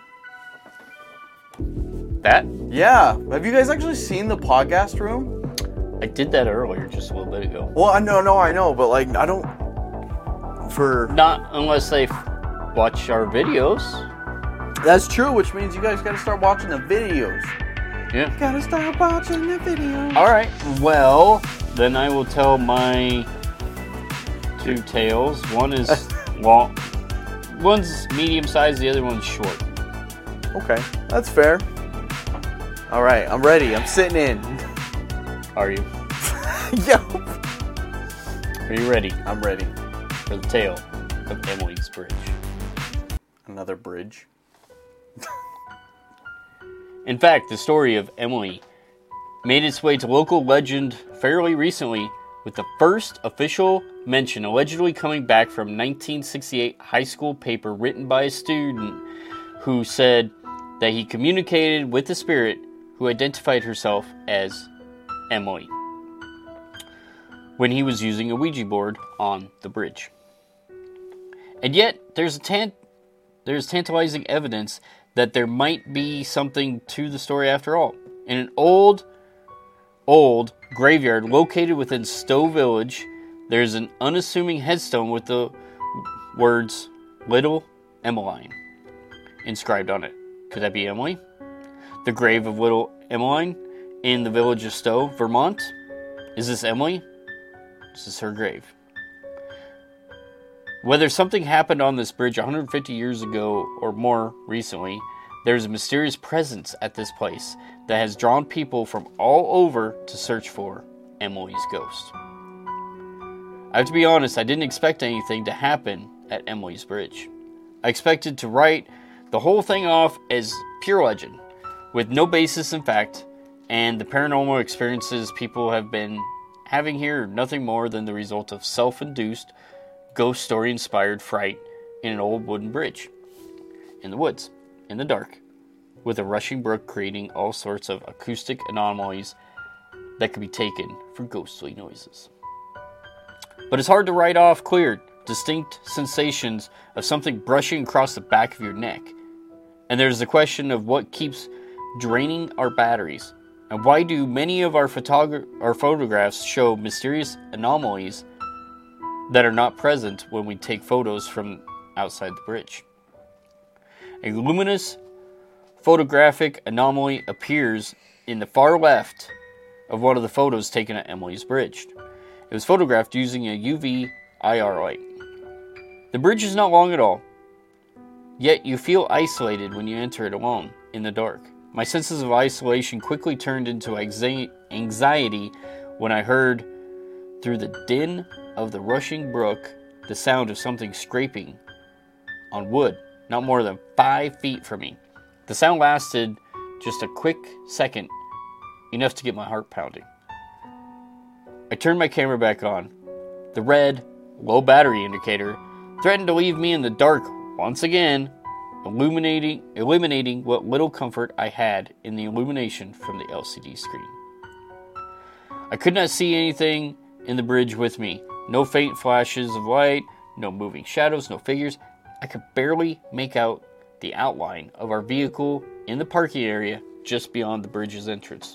That?
Yeah, have you guys actually seen the podcast room?
I did that earlier, just a little bit ago.
Well, I know, no, I know, but like I don't. For
Not unless they f- watch our videos.
that's true, which means you guys got to start watching the videos.
Yeah.
Gotta start watching the videos.
All right. Well, then I will tell my two tales. One is long. One's medium sized. The other one's short.
Okay, that's fair. All right, I'm ready. I'm sitting in.
Are you?
Yo,
Are you ready
I'm ready.
for the tale of Emily's Bridge?
Another bridge.
In fact, the story of Emily made its way to local legend fairly recently, with the first official mention allegedly coming back from nineteen sixty-eight high school paper written by a student who said that he communicated with the spirit who identified herself as Emily when he was using a Ouija board on the bridge. And yet, there's a tan- there's tantalizing evidence that there might be something to the story after all. In an old, old graveyard located within Stowe Village, there's an unassuming headstone with the words, Little Emmeline, inscribed on it. Could that be Emily? The grave of Little Emmeline in the village of Stowe, Vermont? Is this Emily? This is her grave. Whether something happened on this bridge one hundred fifty years ago or more recently, there's a mysterious presence at this place that has drawn people from all over to search for Emily's ghost. I have to be honest, I didn't expect anything to happen at Emily's Bridge. I expected to write the whole thing off as pure legend, with no basis in fact, and the paranormal experiences people have been having here are nothing more than the result of self-induced, ghost story-inspired fright in an old wooden bridge. In the woods, in the dark, with a rushing brook creating all sorts of acoustic anomalies that could be taken for ghostly noises. But it's hard to write off clear, distinct sensations of something brushing across the back of your neck. And there's the question of what keeps draining our batteries. And why do many of our, photog- our photographs show mysterious anomalies that are not present when we take photos from outside the bridge? A luminous photographic anomaly appears in the far left of one of the photos taken at Emily's Bridge. It was photographed using a U V I R light. The bridge is not long at all, yet you feel isolated when you enter it alone, in the dark. My senses of isolation quickly turned into anxiety when I heard, through the din of the rushing brook, the sound of something scraping on wood, not more than five feet from me. The sound lasted just a quick second, enough to get my heart pounding. I turned my camera back on. The red, low battery indicator threatened to leave me in the dark once again, illuminating, eliminating what little comfort I had in the illumination from the L C D screen. I could not see anything in the bridge with me. No faint flashes of light, no moving shadows, no figures. I could barely make out the outline of our vehicle in the parking area just beyond the bridge's entrance.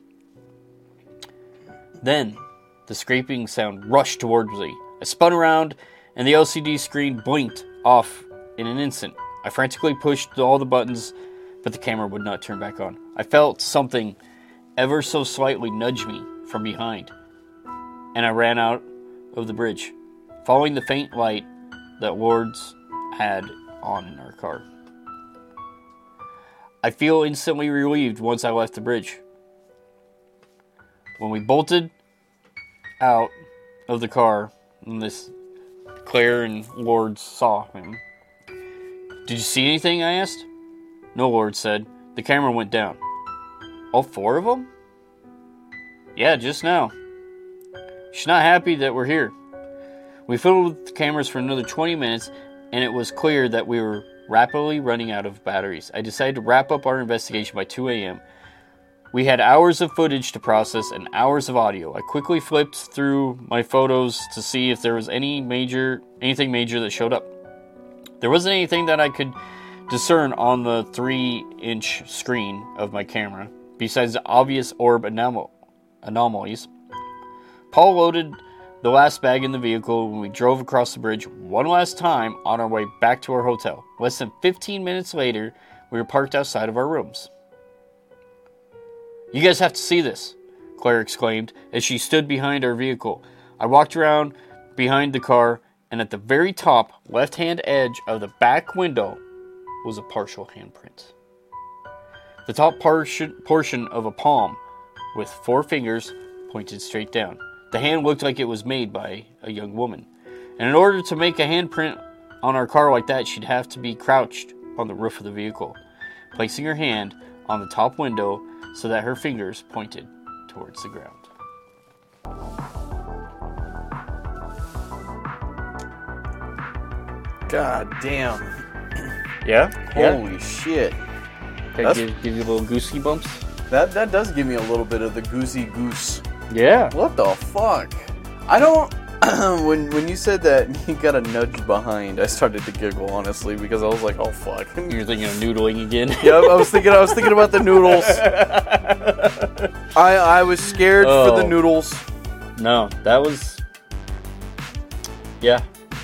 Then, the scraping sound rushed towards me. I spun around, and the L C D screen blinked off in an instant. I frantically pushed all the buttons, but the camera would not turn back on. I felt something ever so slightly nudge me from behind, and I ran out of the bridge, following the faint light that Lourdes had on in our car. I feel instantly relieved once I left the bridge. When we bolted out of the car, and this Claire and Lourdes saw him. "Did you see anything?" I asked. "No," Lourdes said. "The camera went down." "All four of them?" "Yeah, just now." "She's not happy that we're here." We fiddled with the cameras for another twenty minutes, and it was clear that we were rapidly running out of batteries. I decided to wrap up our investigation by two a.m. We had hours of footage to process and hours of audio. I quickly flipped through my photos to see if there was any major, anything major that showed up. There wasn't anything that I could discern on the three-inch screen of my camera, besides the obvious orb anom- anomalies. Paul loaded the last bag in the vehicle when we drove across the bridge one last time on our way back to our hotel. Less than fifteen minutes later, we were parked outside of our rooms. "You guys have to see this," Claire exclaimed as she stood behind our vehicle. I walked around behind the car, and at the very top left-hand edge of the back window was a partial handprint. The top portion, portion of a palm with four fingers pointed straight down. The hand looked like it was made by a young woman. And in order to make a handprint on our car like that, she'd have to be crouched on the roof of the vehicle, placing her hand on the top window so that her fingers pointed towards the ground.
God damn.
Yeah?
Holy
yeah.
shit.
Can I give, give you a little goosey bumps?
That that does give me a little bit of the goosey goose.
Yeah.
What the fuck? I don't... when when you said that you got a nudge behind, I started to giggle, honestly, because I was like, oh fuck.
You're thinking of noodling again?
Yeah, I was thinking I was thinking about the noodles. I I was scared
oh.
for the noodles.
No, that was... Yeah.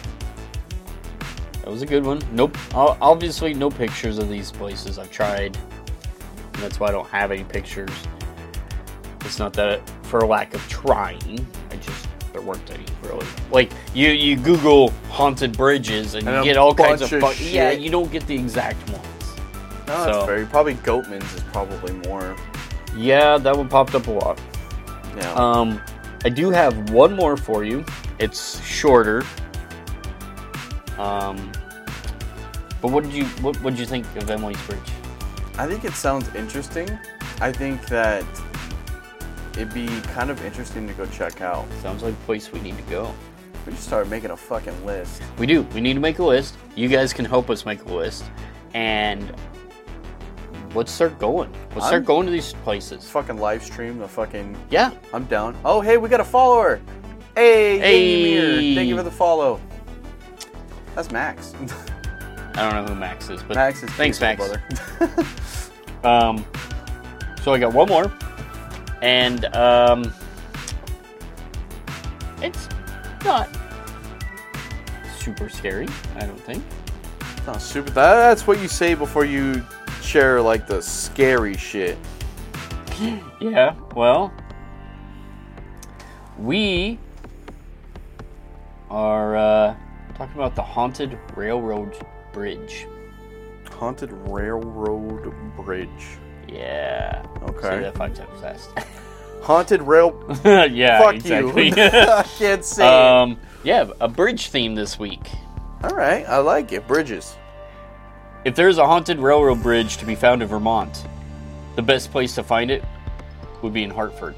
That was a good one. Nope. Obviously, no pictures of these places. I've tried. And that's why I don't have any pictures. It's not that for a lack of trying. I just, there weren't any, really. Like, you, you Google haunted bridges and,
and
you get all kinds of...
of
Fu-
shit.
Yeah, you don't get the exact ones.
No,
so,
that's fair. Probably Goatman's is probably more.
Yeah, that one popped up a lot.
Yeah.
Um, I do have one more for you. It's shorter. Um, but what did you what did you think of Emily's Bridge?
I think it sounds interesting. I think that it'd be kind of interesting to go check out.
Sounds like a place we need to go.
We just start making a fucking list.
We do. We need to make a list. You guys can help us make a list, and let's start going. Let's start
I'm,
going to these places.
Fucking live stream the fucking.
Yeah.
I'm down. Oh, hey, we got a follower. Hey,
Hey.
Ymir. Thank you for the follow. That's Max.
I don't know who Max is, but
Max is
thanks,
cute,
Max.
brother.
um, so I got one more, and um, it's not super scary. I don't think.
It's not super. That's what you say before you share like the scary shit.
Yeah. Well, we are uh, talking about the haunted railroad bridge.
Haunted railroad bridge.
Yeah.
Okay.
Say that five times fast.
Haunted rail.
Yeah.
Fuck
exactly.
you. I can't say.
Um. Yeah. A bridge theme this week.
All right. I like it. Bridges.
If there is a haunted railroad bridge to be found in Vermont, the best place to find it would be in Hartford.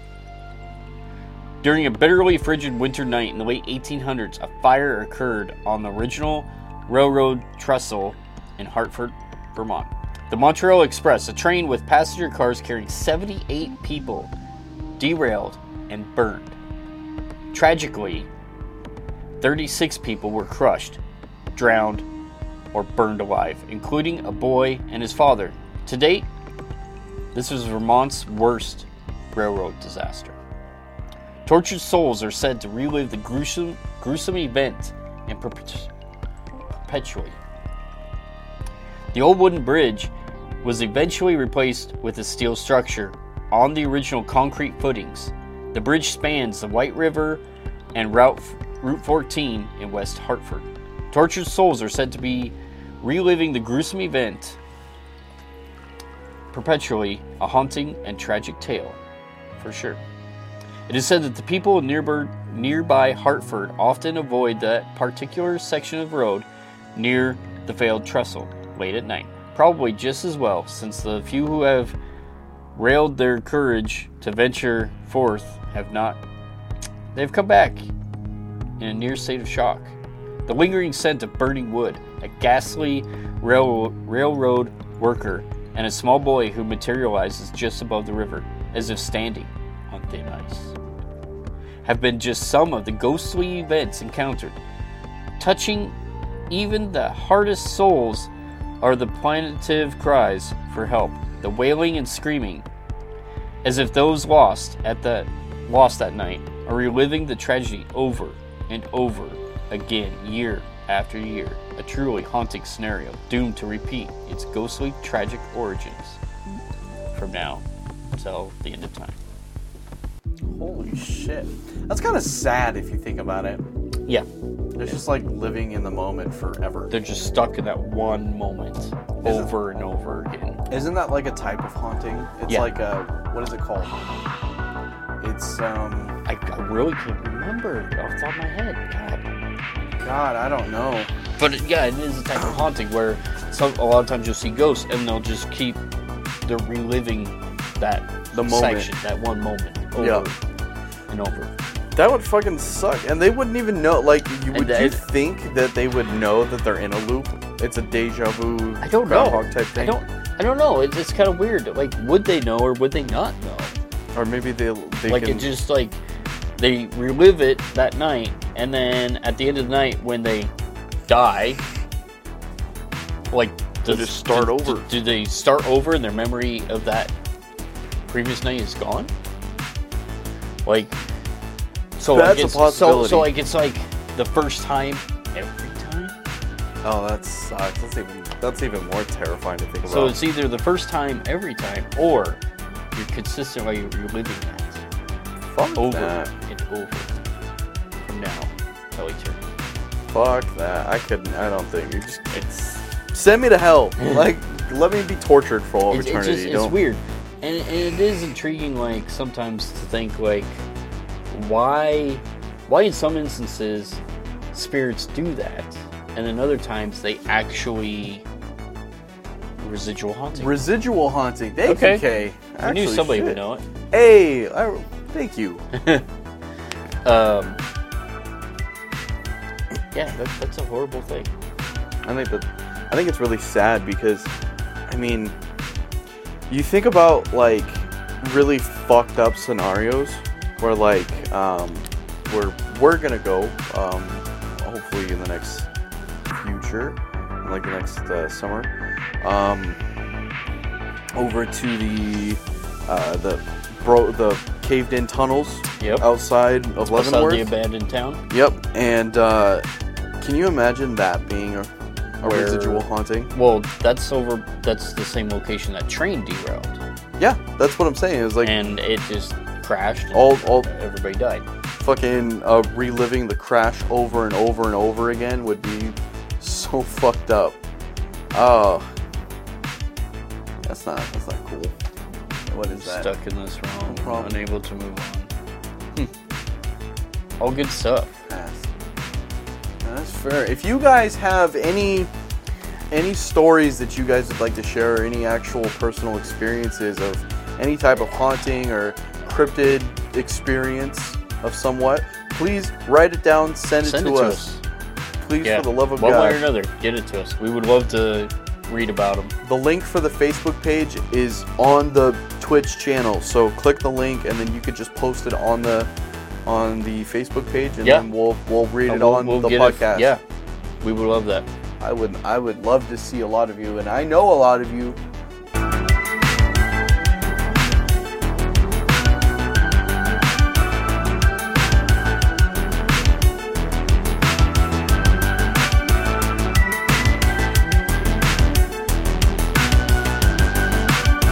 During a bitterly frigid winter night in the late eighteen hundreds, a fire occurred on the original railroad trestle in Hartford, Vermont. The Montreal Express, a train with passenger cars carrying seventy-eight people, derailed and burned. Tragically, thirty-six people were crushed, drowned, or burned alive, including a boy and his father. To date, this was Vermont's worst railroad disaster. Tortured souls are said to relive the gruesome, gruesome event and perpet- perpetually. The old wooden bridge was eventually replaced with a steel structure on the original concrete footings. The bridge spans the White River and Route, Route fourteen in West Hartford. Tortured souls are said to be reliving the gruesome event, perpetually a haunting and tragic tale, for sure. It is said that the people in nearby, nearby Hartford often avoid that particular section of road near the failed trestle late at night. Probably just as well, since the few who have railed their courage to venture forth have not. They've come back in a near state of shock. The lingering scent of burning wood, a ghastly rail, railroad worker, and a small boy who materializes just above the river, as if standing on thin ice, have been just some of the ghostly events encountered. Touching even the hardest souls are the plaintive cries for help, the wailing and screaming, as if those lost at that lost that night are reliving the tragedy over and over again, year after year. A truly haunting scenario, doomed to repeat its ghostly, tragic origins from now until the end of time.
Holy shit. That's kind of sad if you think about it.
Yeah.
They're just like living in the moment forever.
They're just stuck in that one moment over and over again.
Isn't that like a type of haunting? It's
Yeah.
like a, what is it called? It's, um...
I, I really can't remember off the top of my head. God.
God, I don't know.
But it, yeah, it is a type of haunting where some, a lot of times you'll see ghosts and they'll just keep, they're reliving that
The moment.
section, that one moment over
Yeah.
and over.
That would fucking suck. And they wouldn't even know. Like, you, would
And
you
that-
think that they would know that they're in a loop? It's a deja vu
I don't know.
Groundhog type thing?
I don't. I don't know. It's, it's kind of weird. Like, would they know or would they not know?
Or maybe they, they
Like,
can...
it just like they relive it that night, and then at the end of the night, when they die, like,
They
does,
just start
do,
over.
Do, do they start over, and their memory of that previous night is gone? Like, so
That's
like
a
it's,
possibility.
So, so like it's like the first time every time.
Oh, that sucks. That's even, that's even more terrifying to think about.
So it's either the first time every time, or you're consistently reliving that
Fuck
over
that.
and over from now till eternity.
Fuck that. I couldn't. I don't think. You just it's send me to hell. Like, let me be tortured for all of
It's, it's
eternity.
just it's
Don't-
weird, and, and it is intriguing. Like sometimes to think like why why in some instances spirits do that, and in other times they actually residual haunting.
Residual haunting. Thank
Okay.
you, Kay.
I knew
Actually,
somebody
shit.
would know it.
Hey, I, thank you.
Um, yeah, that, that's a horrible thing.
I think that I think it's really sad because, I mean, you think about like really fucked up scenarios where like um, we're we're gonna go um, hopefully in the next future, like the next uh, summer, um, over to the uh, the bro the caved in tunnels
Yep.
outside of
Outside the
Leavenworth.
abandoned town.
Yep, and uh, can you imagine that being a, a
Where-
residual haunting?
Well, that's over. That's the same location that train derailed,
Yeah, that's what I'm saying. It's like
and it just crashed. And
all, all
everybody died.
fucking uh, reliving the crash over and over and over again would be so fucked up. Oh, that's not that's not cool. What is that?
Stuck in this realm,
No problem.
unable to move on. Hmm. All good stuff.
That's, that's fair. If you guys have any any stories that you guys would like to share, or any actual personal experiences of any type of haunting or cryptid experience of somewhat, please write it down, send it,
Send
to,
it to
us.
us.
Please,
Yeah.
for the love of
One
God.
way or another, get it to us. We would love to read about them.
The link for the Facebook page is on the Twitch channel, so click the link and then you could just post it on the on the Facebook page, and
Yeah.
then we'll we'll read it
We'll-
on
we'll
the
get it-
podcast.
yeah, we would love that.
I would I would love to see a lot of you, and I know a lot of you